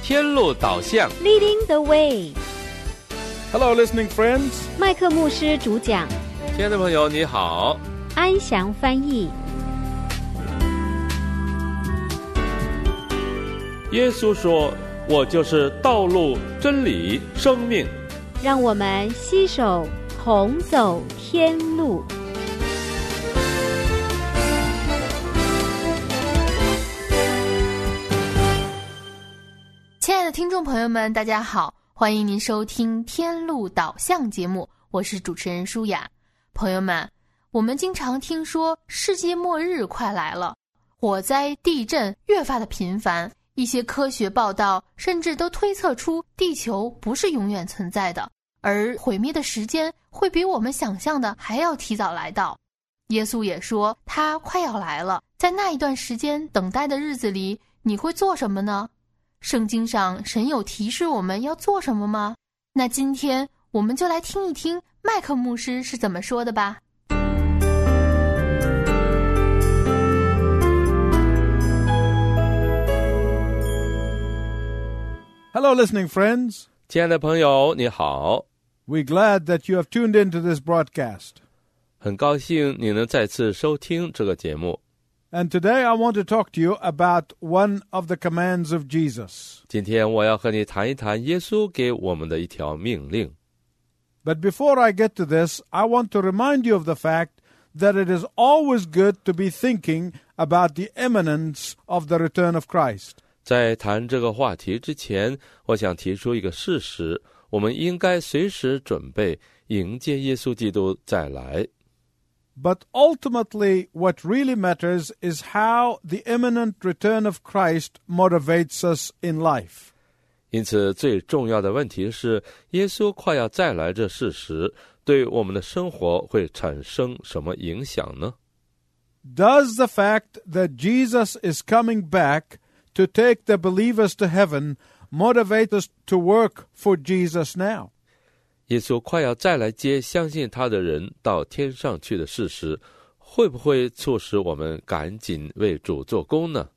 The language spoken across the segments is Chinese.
天路导向 Leading the way. Hello, listening friends. 麦克牧师主讲， 亲爱的朋友你好， 安祥翻译。 耶稣说，我就是道路、真理、生命。 让我们携手同走天路。 亲爱的听众朋友们，大家好，欢迎您收听天路导向节目，我是主持人舒雅。朋友们，我们经常听说世界末日快来了，火灾、地震越发的频繁，一些科学报道甚至都推测出地球不是永远存在的，而毁灭的时间会比我们想象的还要提早来到。耶稣也说他快要来了，在那一段时间等待的日子里，你会做什么呢？圣经上神有提示我们要做什么吗？那今天我们就来听一听麦克牧师是怎么说的吧。 Hello, listening friends. 亲爱的朋友你好， We're glad that you have tuned into this broadcast. 很高兴你能再次收听这个节目。 And today I want to talk to you about one of the commands of Jesus. 今天我要和你谈一谈耶稣给我们的一条命令。 But before I get to this, I want to remind you of the fact that it is always good to be thinking about the imminence of the return of Christ. 在谈这个话题之前，我想提出一个事实，我们应该随时准备迎接耶稣基督再来。 But ultimately, what really matters is how the imminent return of Christ motivates us in life. 因此最重要的问题是，耶稣快要再来这事实对我们的生活会产生什么影响呢？ Does the fact that Jesus is coming back to take the believers to heaven motivate us to work for Jesus now? 耶稣快要再来接相信他的人到天上去的事实，会不会促使我们赶紧为主做工呢？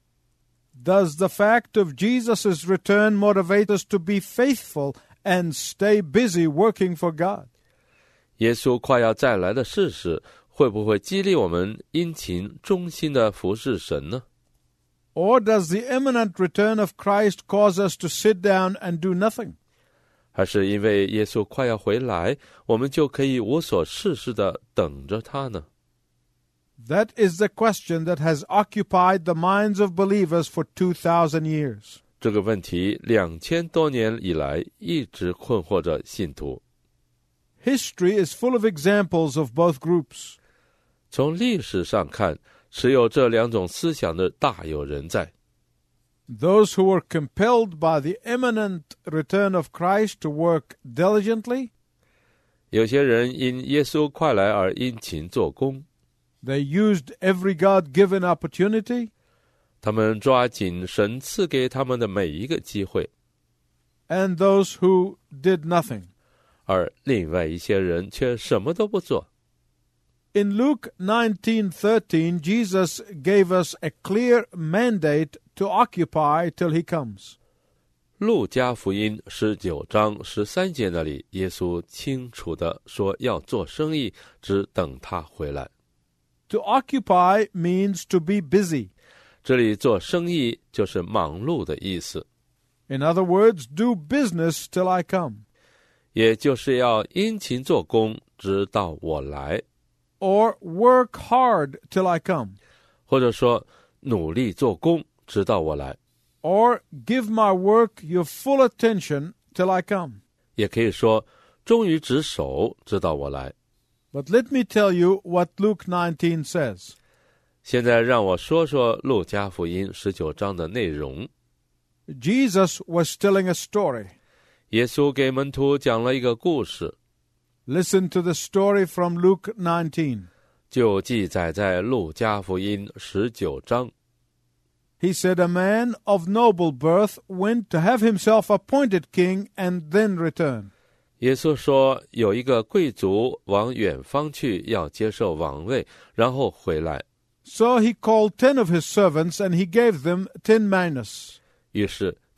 Does the fact of Jesus' return motivate us to be faithful and stay busy working for God? 耶稣快要再来的事实，会不会激励我们殷勤忠心的服侍神呢？ Or does the imminent return of Christ cause us to sit down and do nothing? 还是因为耶稣快要回来，我们就可以无所事事地等着他呢？ That is the question that has occupied the minds of believers for 2,000 years. 这个问题2000多年以来一直困惑着信徒。 History is full of examples of both groups. 从历史上看，持有这两种思想的大有人在。 Those who were compelled by the imminent return of Christ to work diligently, 有些人因耶稣快来而殷勤做工， they used every God-given opportunity, 他们抓紧神赐给他们的每一个机会， and those who did nothing. 而另外一些人却什么都不做。 In Luke 19:13, Jesus gave us a clear mandate to occupy till he comes. 路加福音19章13节那里，耶稣清楚地说要做生意，只等他回来。 To occupy means to be busy. 这里做生意就是忙碌的意思， In other words, do business till I come. 也就是要殷勤做工，直到我来， Or work hard till I come. 或者说努力做工，直到我来。 Or give my work your full attention till I come. 也可以说忠于职守，直到我来。 But let me tell you what Luke 19 says. 现在让我说说路加福音19章的内容。 Jesus was telling a story. 耶稣给门徒讲了一个故事， Listen to the story from Luke 19. 就记载在路加福音19章。 He said, A man of noble birth went to have himself appointed king and then return. 耶稣说，有一个贵族往远方去，要接受王位，然后回来。 So he called 10 of his servants, and he gave them 10 minas. 于是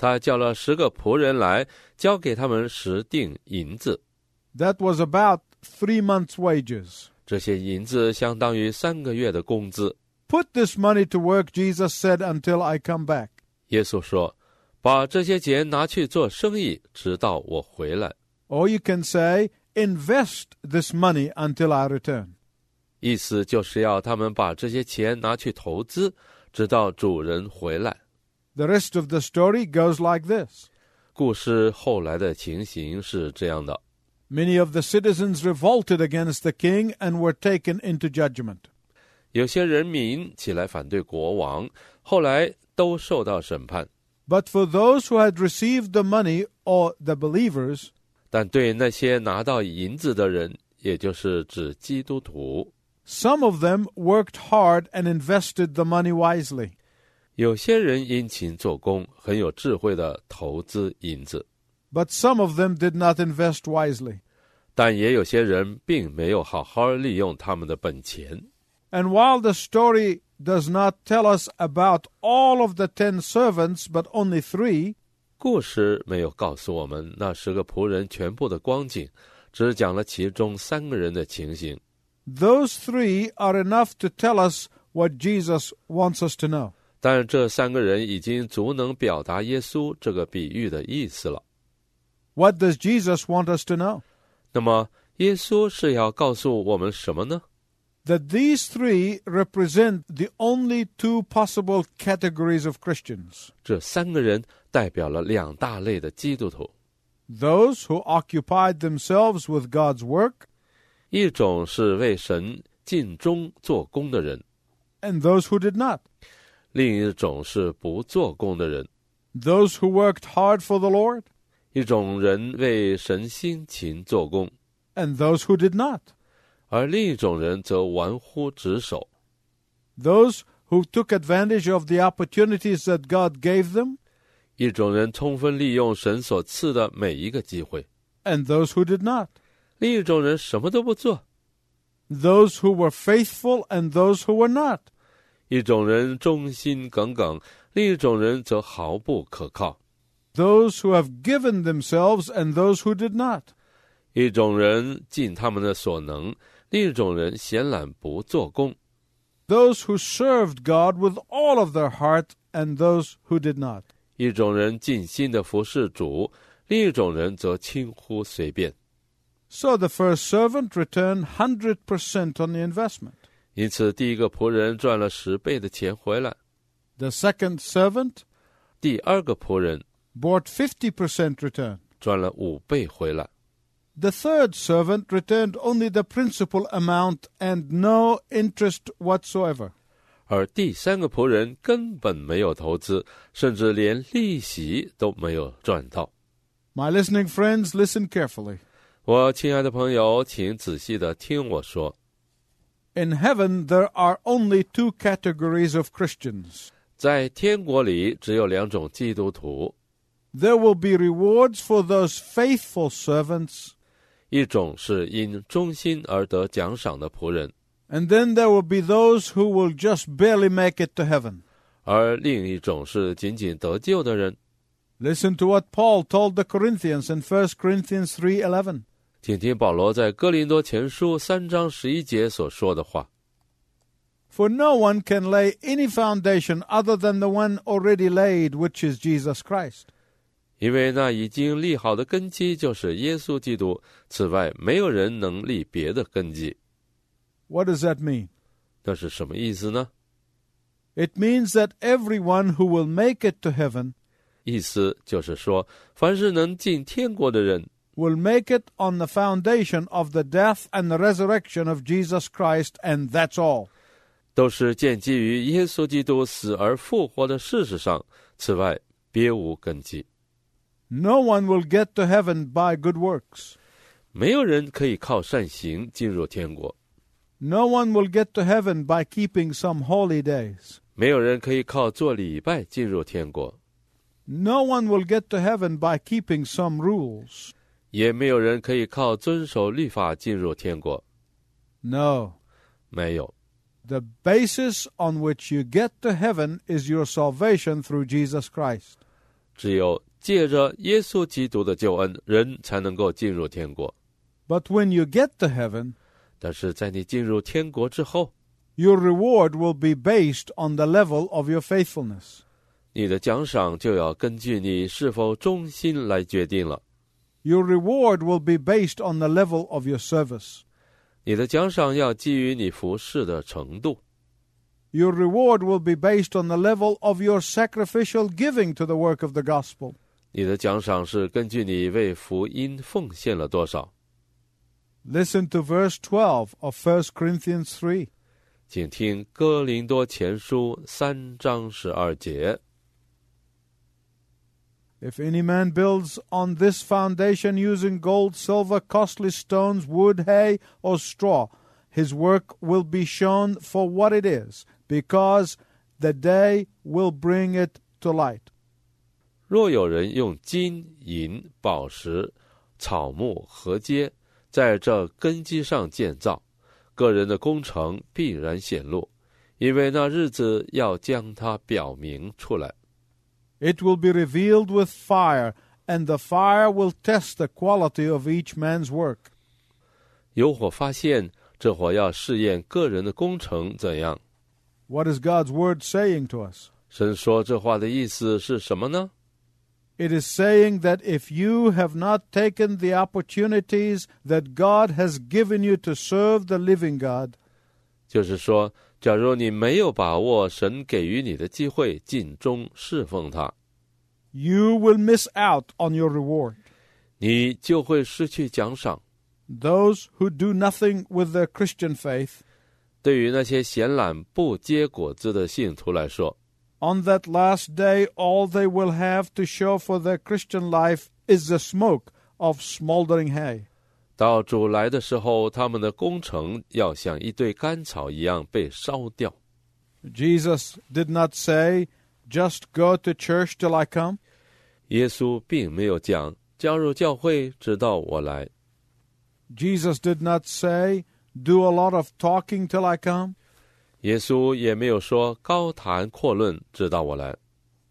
他叫了10个仆人来，交给他们10锭银子。 That was about 3 months' wages. 这些银子相当于3个月的工资。 Put this money to work, Jesus said, until I come back. 耶稣说，把这些钱拿去做生意，直到我回来。 Or you can say, invest this money until I return. 意思就是要他们把这些钱拿去投资，直到主人回来。 The rest of the story goes like this. 故事后来的情形是这样的。 Many of the citizens revolted against the king and were taken into judgment. 有些人民起来反对国王，后来都受到审判。 But for those who had received the money, or the believers, 但对那些拿到银子的人，也就是指基督徒， some of them worked hard and invested the money wisely. 有些人殷勤做工，很有智慧的投资银子， But some of them did not invest wisely. 但也有些人并没有好好利用他们的本钱。 And while the story does not tell us about all of the 10 servants, but only 3, 故事没有告诉我们那10个仆人全部的光景，只讲了其中3个人的情形。 those 3 are enough to tell us what Jesus wants us to know. 但这3个人已经足能表达耶稣这个比喻的意思了。 What does Jesus want us to know? 那么耶稣是要告诉我们什么呢？ That these 3 represent the only 2 possible categories of Christians. 这3个人代表了2大类的基督徒， Those who occupied themselves with God's work, 一种是为神尽忠做工的人， and those who did not. 另一种是不做工的人， Those who worked hard for the Lord, 一种人为神辛勤做工， and those who did not. 而另一种人则玩忽职守。 Those who took advantage of the opportunities that God gave them, 一种人充分利用神所赐的每一个机会， and those who did not. 另一种人什么都不做。 Those who were faithful and those who were not. 一种人忠心耿耿，另一种人则毫不可靠。 Those who have given themselves and those who did not. 一种人尽他们的所能，另一种人闲懒不做工。 Those who served God with all of their heart and those who did not. 一种人尽心的服侍主，另一种人则轻忽随便。 So the first servant returned 100% on the investment. 因此，第一个仆人赚了10倍的钱回来， The second servant 第二个仆人 brought 50% return. 赚了5倍回来， The third servant returned only the principal amount and no interest whatsoever. 而第3个仆人根本没有投资，甚至连利息都没有赚到。 My listening friends, listen carefully. 我亲爱的朋友，请仔细的听我说， In heaven, there are only 2 categories of Christians. 在天国里只有2种基督徒， There will be rewards for those faithful servants, 一种是因忠心而得奖赏的仆人， and then there will be those who will just barely make it to heaven. 而另一种是仅仅得救的人。 Listen to what Paul told the Corinthians in 1 Corinthians 3:11. 请听保罗在哥林多前书3章11节所说的话， For no one can lay any foundation other than the one already laid, which is Jesus Christ. 因为那已经立好的根基就是耶稣基督，此外没有人能立别的根基。 What does that mean? 那是什么意思呢？ It means that everyone who will make it to heaven 意思就是说，凡是能进天国的人， will make it on the foundation of the death and the resurrection of Jesus Christ, and that's all. 都是建基于耶稣基督死而复活的事实上，此外别无根基。 No one will get to heaven by good works. 没有人可以靠善行进入天国， No one will get to heaven by keeping some holy days. 没有人可以靠做礼拜进入天国， No one will get to heaven by keeping some rules. 也没有人可以靠遵守律法进入天国。 No. 没有， The basis on which you get to heaven is your salvation through Jesus Christ. 只有借着耶稣基督的救恩，人才能够进入天国。 But when you get to heaven, 但是在你进入天国之后， your reward will be based on the level of your faithfulness. 你的奖赏就要根据你是否忠心来决定了。 Your reward will be based on the level of your service. 你的奖赏要基于你服事的程度。 Your reward will be based on the level of your sacrificial giving to the work of the gospel. 你的奖赏是根据你为福音奉献了多少。 Listen to verse 12 of 1 Corinthians 3. 请听哥林多前书3章12节。 If any man builds on this foundation using gold, silver, costly stones, wood, hay, or straw, his work will be shown for what it is, because the day will bring it to light. 若有人用金银宝石草木禾秸在这根基上建造，个人的工程必然显露，因为那日子要将它表明出来。 It will be revealed with fire, and the fire will test the quality of each man's work. 有火发现，这火要试验个人的工程怎样。 What is God's word saying to us? 神说这话的意思是什么呢？ It is saying that if you have not taken the opportunities that God has given you to serve the living God, 就是说，假如你没有把握神给予你的机会，尽忠侍奉他， you will miss out on your reward. 你就会失去奖赏。 Those who do nothing with their Christian faith, 对于那些闲懒不结果子的信徒来说， on that last day, all they will have to show for their Christian life is the smoke of smoldering hay. 到主来的时候，他们的工程要像一堆干草一样被烧掉。 Jesus did not say, just go to church till I come. 耶稣并没有讲加入教会直到我来。 Jesus did not say, do a lot of talking till I come. 耶稣也没有说高谈阔论直到我来。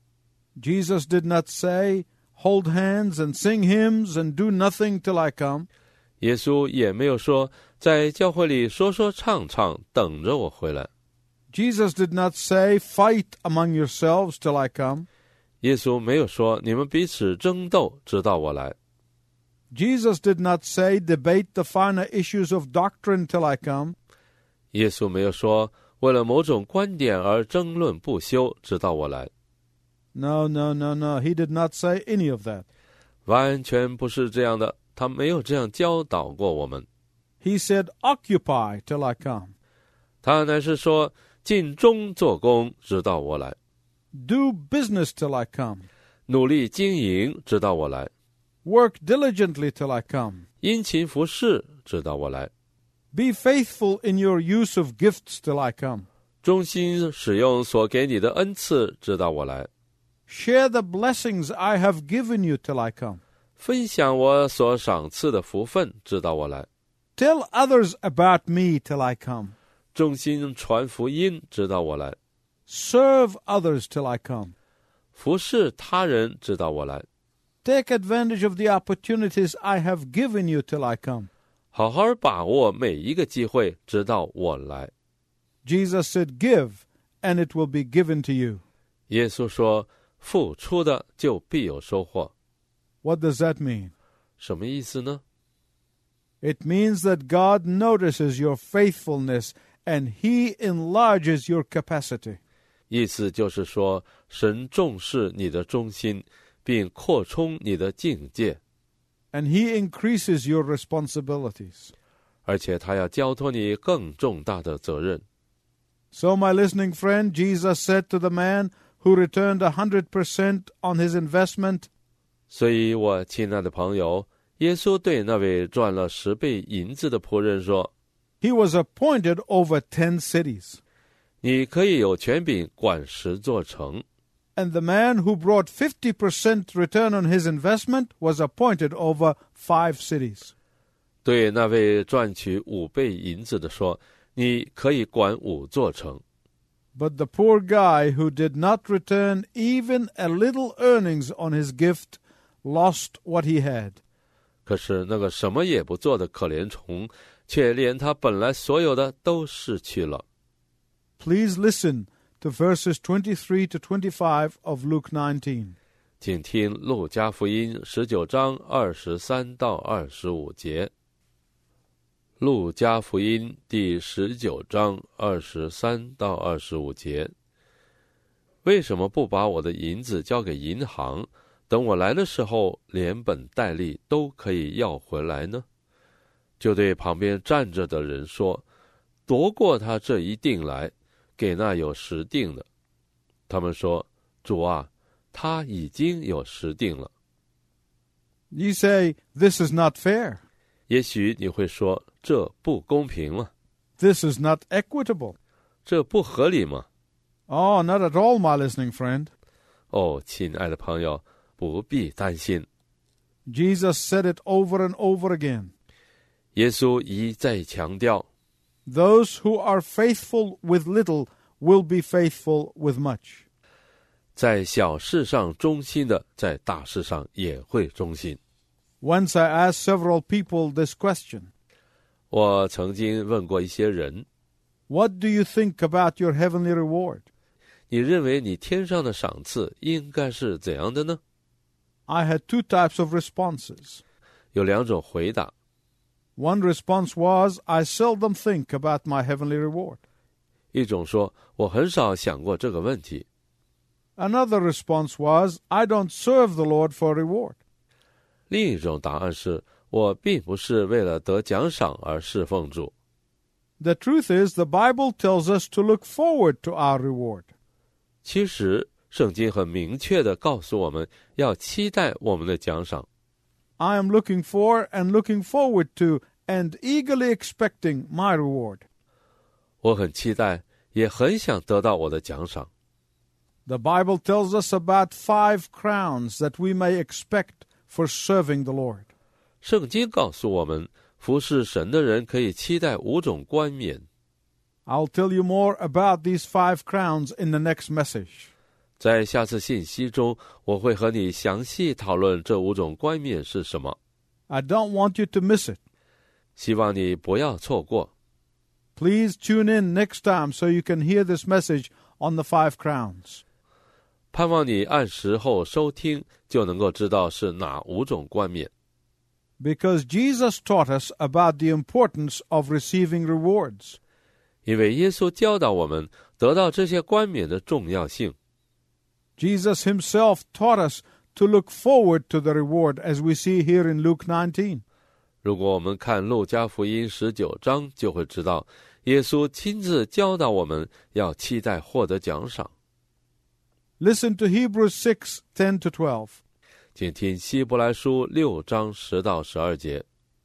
Jesus did not say, hold hands and sing hymns and do nothing till I come. 耶稣也没有说在教会里说说唱唱等着我回来。 Jesus did not say, fight among yourselves till I come. 耶稣没有说你们彼此争斗直到我来。 Jesus did not say, debate the finer issues of doctrine till I come. 耶稣没有说为了某种观点而争论不休直到我来。 No. He did not say any of that. 完全不是这样的，他没有这样教导过我们。 He said, occupy till I come. 他乃是说尽忠做工直到我来， Do business till I come. 努力经营直到我来， Work diligently till I come. 殷勤服侍直到我来， Be faithful in your use of gifts till I come. 忠心使用所给你的恩赐直到我来， Share the blessings I have given you till I come. 分享我所赏赐的福分直到我来， Tell others about me till I come. 忠心传福音直到我来， Serve others till I come. 服侍他人直到我来， Take advantage of the opportunities I have given you till I come. 好好把握每一个机会直到我来。 Jesus said, give, and it will be given to you. 耶稣说付出的就必有收获。 What does that mean? 什么意思呢？ It means that God notices your faithfulness and He enlarges your capacity. 意思就是说，神重视你的忠心，并扩充你的境界， And He increases your responsibilities. 而且他要交托你更重大的责任。 So, my listening friend, Jesus said to the man who returned 100% on his investment, 所以我亲爱的朋友，耶稣对那位赚了10倍银子的仆人说， he was appointed over 10 cities. 你可以有权柄管10座城。 And the man who brought 50% return on his investment was appointed over 5 cities. 对那位赚取5倍银子的说，你可以管5座城。 But the poor guy who did not return even a little earnings on his gift lost what he had. 可是那个什么也不做的可怜虫，却连他本来所有的都失去了。 Please listen to verses 23 to 25 of Luke 19. 请听路加福音19章23到25节。路加福音第19章23到25节。为什么不把我的银子交给银行，等我来的时候连本带利都可以要回来呢？就对旁边站着的人说，夺过他这一锭来，给那有10锭的。他们说，主啊，他已经有10锭了。 You say, this is not fair. 也许你会说，这不公平了， This is not equitable. 这不合理吗？ Oh, not at all, my listening friend. 哦，亲爱的朋友，不必担心。 Jesus said it over and over again. 耶稣一再强调， Those who are faithful with little will be faithful with much. 在小事上忠心的，在大事上也会忠心。 Once I asked several people this question. 我曾经问过一些人， What do you think about your heavenly reward? 你认为你天上的赏赐应该是怎样的呢？ I had 2 types of responses. 有2种回答。 One response was, I seldom think about my heavenly reward. 一种说，我很少想过这个问题。 Another response was, I don't serve the Lord for reward. 另一种答案是，我并不是为了得奖赏而侍奉主。 The truth is, the Bible tells us to look forward to our reward. 其实，圣经很明确地告诉我们，要期待我们的奖赏。 I am looking for and looking forward to and eagerly expecting my reward. 我很期待，也很想得到我的奖赏。 The Bible tells us about 5 crowns that we may expect for serving the Lord. 圣经告诉我们，服侍神的人可以期待5种冠冕。 I'll tell you more about these 5 crowns in the next message. 在下次信息中，我会和你详细讨论这5种冠冕是什么。 I don't want you to miss it. 希望你不要错过。 Please tune in next time so you can hear this message on the 5 crowns. 盼望你按时候收听，就能够知道是哪5种冠冕。 Because Jesus taught us about the importance of receiving rewards. 因为耶稣教导我们得到这些冠冕的重要性。 Jesus himself taught us to look forward to the reward as we see here in Luke 19. 如果我们看路加福音19章，就会知道耶稣亲自教导我们要期待获得奖赏。 Listen to Hebrews 6:10 to 12. 请听希伯来书6章10到12节。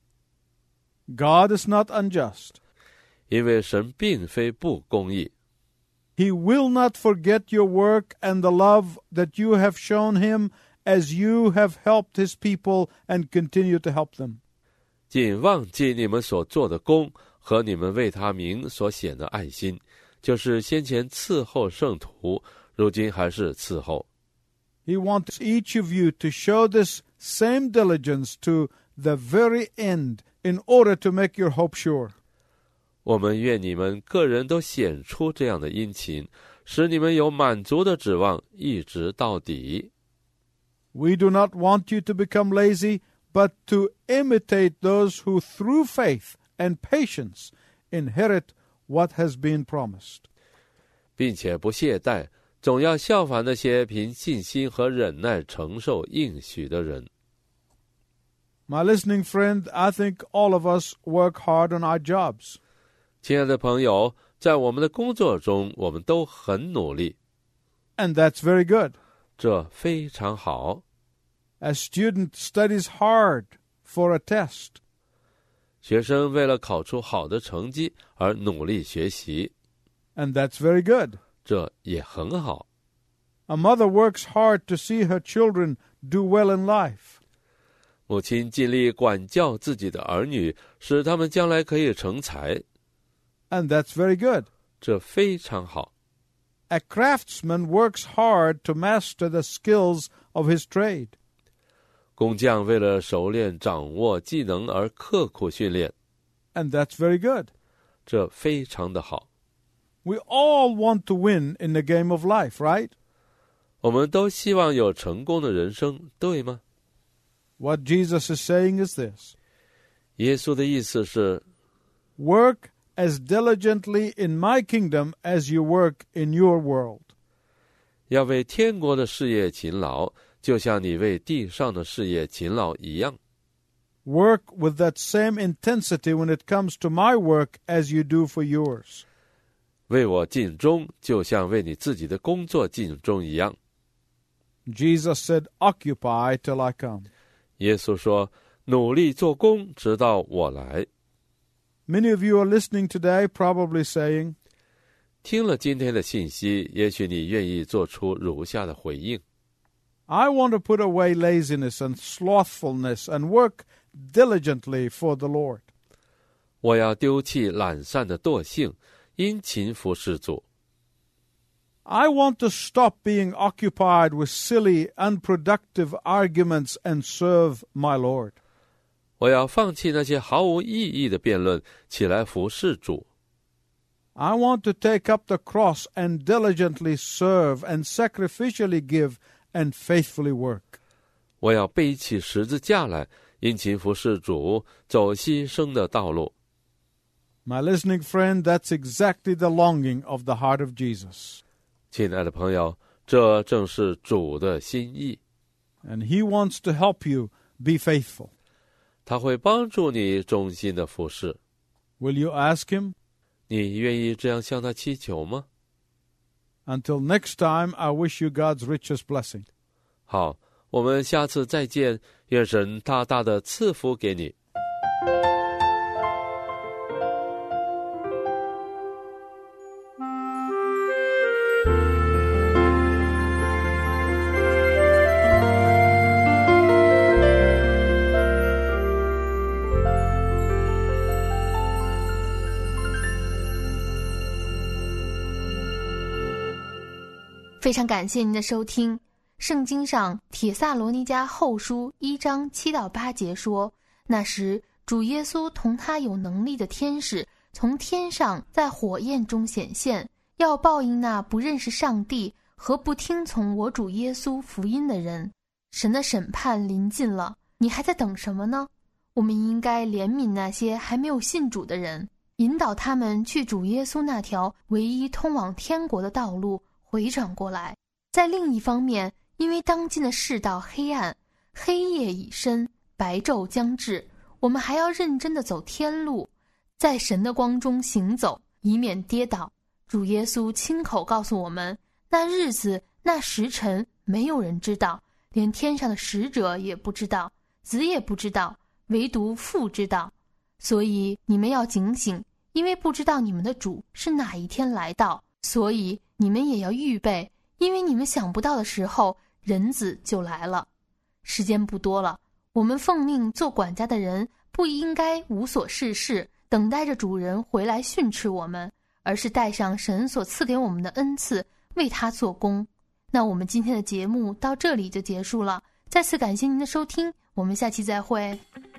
God is not unjust. 因为神并非不公义， He will not forget your work and the love that you have shown him as you have helped his people and continue to help them. 仅忘记你们所做的功和你们为他名所显的爱心，就是先前伺候圣徒，如今还是伺候。 He wants each of you to show this same diligence to the very end in order to make your hope sure. 我们愿你们个人都显出这样的殷勤，使你们有满足的指望，一直到底。 We do not want you to become lazy, but to imitate those who through faith and patience inherit what has been promised. 并且不懈怠，总要效法那些凭信心和忍耐承受应许的人。 My listening friend, I think all of us work hard on our jobs. 亲爱的朋友，在我们的工作中，我们都很努力， And that's very good. 这非常好。 A student studies hard for a test. 学生为了考出好的成绩而努力学习， And that's very good. 这也很好。 A mother works hard to see her children do well in life. 母亲尽力管教自己的儿女，使他们将来可以成才， And that's very good. 这非常好。 A craftsman works hard to master the skills of his trade. 工匠为了熟练掌握技能而刻苦训练， And that's very good. 这非常的好。 We all want to win in the game of life, right? 我们都希望有成功的人生，对吗？ What Jesus is saying is this: 耶稣的意思是， work as diligently in my kingdom as you work in your world. 要为天国的事业勤劳，就像你为地上的事业勤劳一样。 Work with that same intensity when it comes to my work as you do for yours. 为我尽忠，就像为你自己的工作尽忠一样。 Jesus said, occupy till I come. 耶稣说，努力做工，直到我来。 Many of you are listening today probably saying, 听了今天的信息，也许你愿意做出如下的回应。 I want to put away laziness and slothfulness and work diligently for the Lord. 我要丢弃懒散的惰性，殷勤服侍主。 I want to stop being occupied with silly, unproductive arguments and serve my Lord. 我要放弃那些毫无意义的辩论，起来服侍主。 I want to take up the cross and diligently serve and sacrificially give and faithfully work. 我要背起十字架来，殷勤服侍主，走牺牲的道路。 My listening friend, that's exactly the longing of the heart of Jesus. 亲爱的朋友，这正是主的心意， And he wants to help you be faithful. 他会帮助你忠心的服侍。 Will you ask him? 你愿意这样向他祈求吗？ Until next time, I wish you God's richest blessing. 好，我们下次再见，愿神大大的赐福给你。 非常感谢您的收听。圣经上帖撒罗尼迦后书1章7到8节说，那时主耶稣同他有能力的天使从天上在火焰中显现，要报应那不认识上帝和不听从我主耶稣福音的人。神的审判临近了，你还在等什么呢？我们应该怜悯那些还没有信主的人，引导他们去主耶稣那条唯一通往天国的道路回转过来。在另一方面，因为当今的世道黑暗，黑夜已深，白昼将至，我们还要认真地走天路，在神的光中行走，以免跌倒。主耶稣亲口告诉我们，那日子那时辰没有人知道，连天上的使者也不知道，子也不知道，唯独父知道。所以你们要警醒，因为不知道你们的主是哪一天来到，所以你们也要预备，因为你们想不到的时候，人子就来了。时间不多了，我们奉命做管家的人不应该无所事事，等待着主人回来训斥我们，而是带上神所赐给我们的恩赐，为他做工。那我们今天的节目到这里就结束了，再次感谢您的收听，我们下期再会。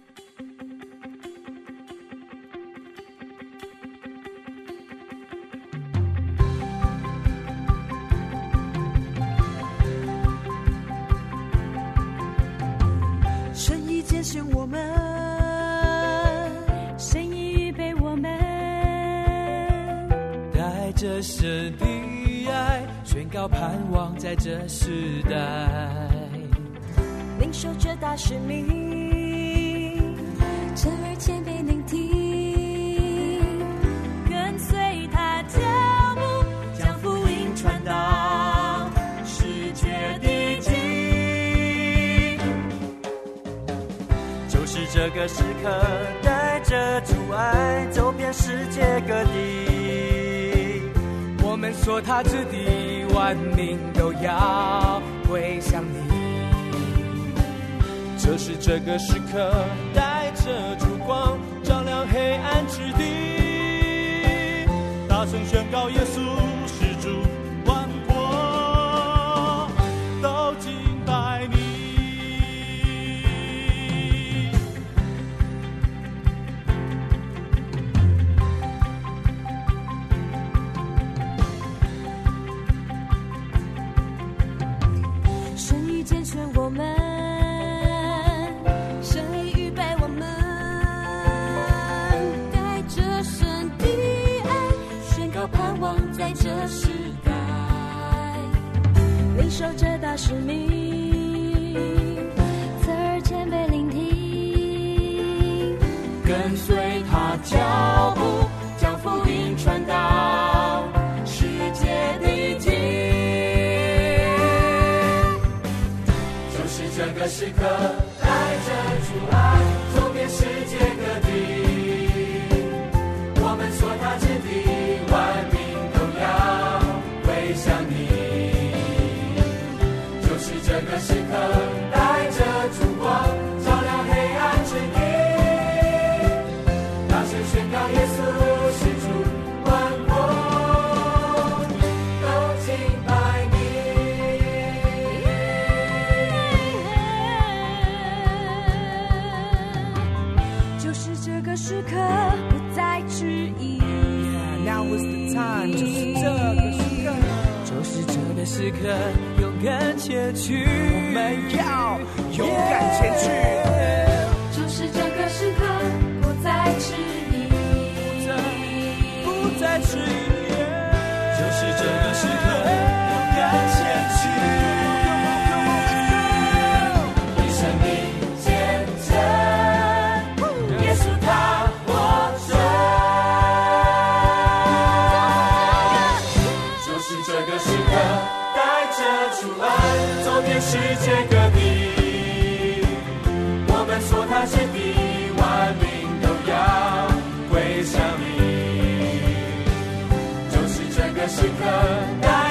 神已拣选我们， 神已预备我们， 带着神的爱，宣告盼望在这时代， 领受这大使命，侧耳谦卑聆听，跟随他脚步， 将福音传到世界的尽。就是这个时刻，带着主爱走遍世界各地，我们所他之地，万民都要归向你。就是这个时刻，带着烛光照亮黑暗之地，大声宣告耶稣是主，万侧耳谦卑聆听， 跟随他脚步，将福音传到世界地极。就是这个时刻，带着主爱走遍世界各地。我们所他之地，万民都要归向你。就是这个时刻，带着烛光照亮黑暗之地，大声宣告耶稣是主，万国都敬拜你。 就是这个时刻，不再迟疑。 Now is the time， 就是这个时刻，就是这个时刻，勇敢前去，我们要勇敢前去。 就是这个时刻，不再迟疑， 不再迟疑，就是这个时刻，勇敢前去，以生命见证耶稣他活着。就是这个时刻，带着主爱走遍世界各地。我们所他之地，万民都要归向你。就是这个时刻，